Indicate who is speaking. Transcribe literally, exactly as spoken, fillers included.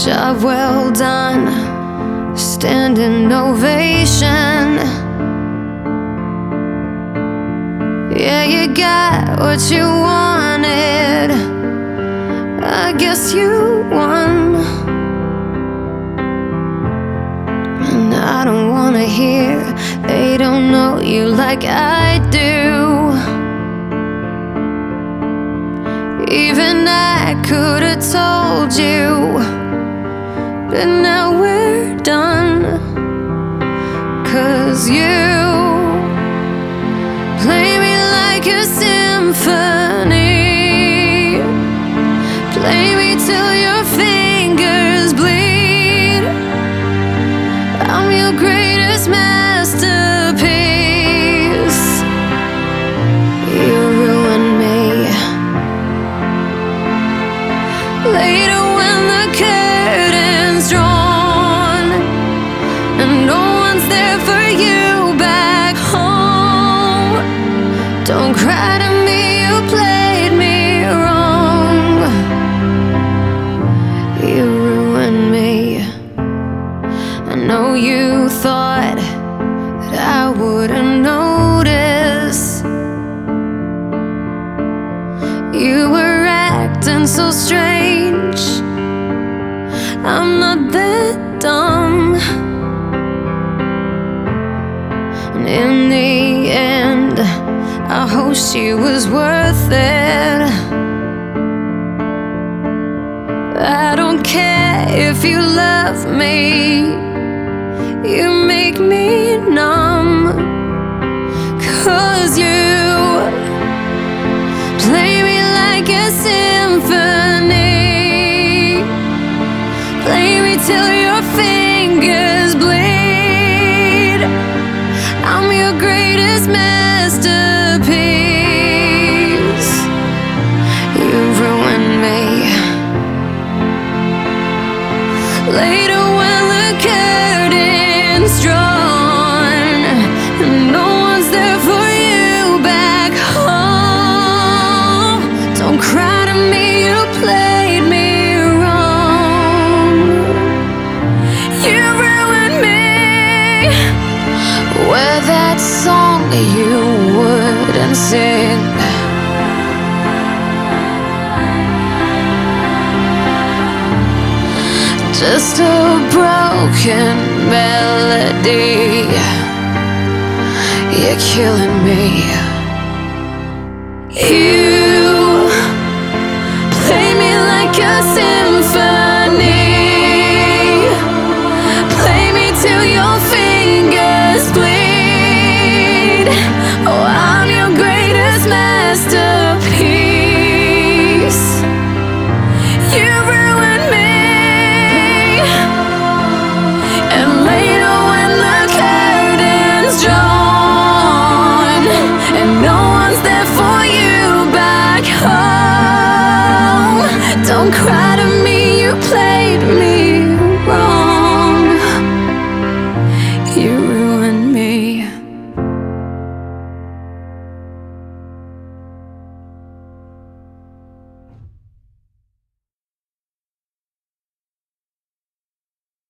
Speaker 1: Job well done, standing ovation. Yeah, you got what you wanted, I guess you won. And I don't wanna hear they don't know you like I do. Even I could've told you, but now we're done. 'Cause you play me like a symphony, play me till your fingers bleed. I'm your greatest masterpiece. You ruined me. Later when the curtain's drawn and no one's there for you back home, don't cry to me, you played me wrong. You ruined me. I know you thought that I wouldn't notice. You were acting so strange. I'm not that dumb. And in the end, I hope she was worth it. I don't care if you love me, you make me numb. 'Cause you play me like a symphony, play me till your fingers bleed. I'm your greatest masterpiece. You ruined me. Later when the curtain's drawn and no one's there for you back home, don't cry to me, you played me wrong. You ruined me. Where that song you wouldn't sing, just a broken melody. You're killing me. You play me like a symphony, play me till your fingers bleed. Oh, I'm your greatest masterpiece. You ruined me. And later when the curtain's drawn and no one's there for you back home, don't cry.